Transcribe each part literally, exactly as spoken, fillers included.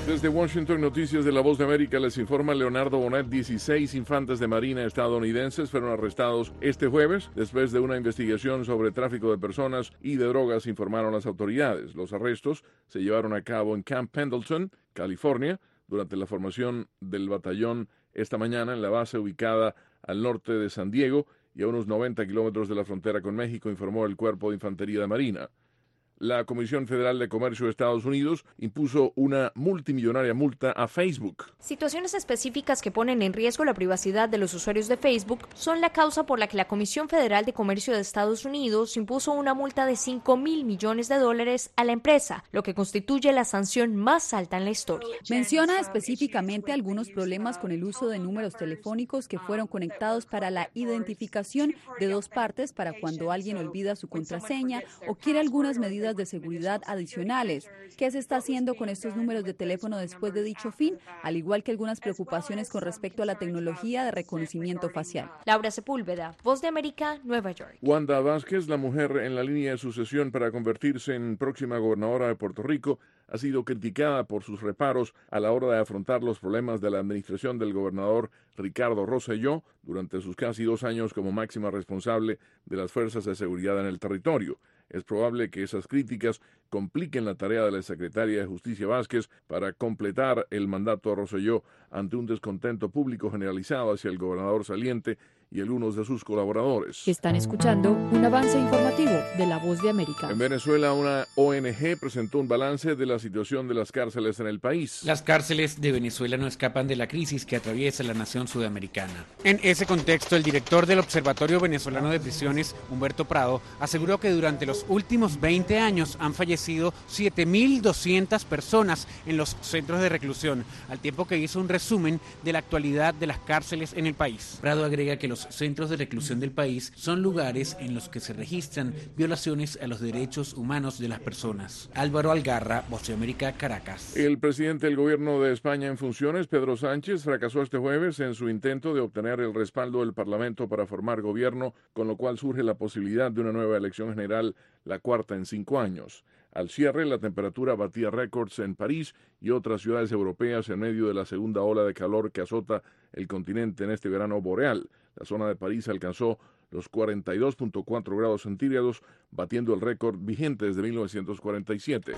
Desde Washington, Noticias de la Voz de América les informa Leonardo Bonet. dieciséis infantes de marina estadounidenses fueron arrestados este jueves después de una investigación sobre tráfico de personas y de drogas, informaron las autoridades. Los arrestos se llevaron a cabo en Camp Pendleton, California, durante la formación del batallón esta mañana en la base ubicada al norte de San Diego y a unos noventa kilómetros de la frontera con México, informó el Cuerpo de Infantería de Marina. La Comisión Federal de Comercio de Estados Unidos impuso una multimillonaria multa a Facebook. Situaciones específicas que ponen en riesgo la privacidad de los usuarios de Facebook son la causa por la que la Comisión Federal de Comercio de Estados Unidos impuso una multa de cinco mil millones de dólares a la empresa, lo que constituye la sanción más alta en la historia. Menciona específicamente algunos problemas con el uso de números telefónicos que fueron conectados para la identificación de dos partes para cuando alguien olvida su contraseña o quiere algunas medidas de seguridad adicionales. ¿Qué se está haciendo con estos números de teléfono después de dicho fin? Al igual que algunas preocupaciones con respecto a la tecnología de reconocimiento facial. Laura Sepúlveda, Voz de América, Nueva York. Wanda Vázquez, la mujer en la línea de sucesión para convertirse en próxima gobernadora de Puerto Rico, ha sido criticada por sus reparos a la hora de afrontar los problemas de la administración del gobernador Ricardo Rosselló durante sus casi dos años como máxima responsable de las fuerzas de seguridad en el territorio. Es probable que esas críticas compliquen la tarea de la secretaria de Justicia Vázquez para completar el mandato de Rosselló ante un descontento público generalizado hacia el gobernador saliente y algunos de sus colaboradores. Están escuchando un avance informativo de La Voz de América. En Venezuela, una O N G presentó un balance de la situación de las cárceles en el país. Las cárceles de Venezuela no escapan de la crisis que atraviesa la nación sudamericana. En ese contexto, el director del Observatorio Venezolano de Prisiones, Humberto Prado, aseguró que durante los últimos veinte años han fallecido siete mil doscientas personas en los centros de reclusión, al tiempo que hizo un resumen de la actualidad de las cárceles en el país. Prado agrega que los Los centros de reclusión del país son lugares en los que se registran violaciones a los derechos humanos de las personas. Álvaro Algarra, Voz de América, Caracas. El presidente del gobierno de España en funciones, Pedro Sánchez, fracasó este jueves en su intento de obtener el respaldo del Parlamento para formar gobierno, con lo cual surge la posibilidad de una nueva elección general, la cuarta en cinco años. Al cierre, la temperatura batía récords en París y otras ciudades europeas en medio de la segunda ola de calor que azota el continente en este verano boreal. La zona de París alcanzó los cuarenta y dos punto cuatro grados centígrados, batiendo el récord vigente desde mil novecientos cuarenta y siete.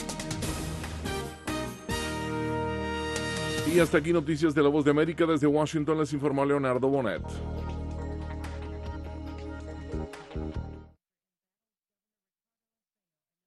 Y hasta aquí Noticias de la Voz de América. Desde Washington les informó Leonardo Bonet.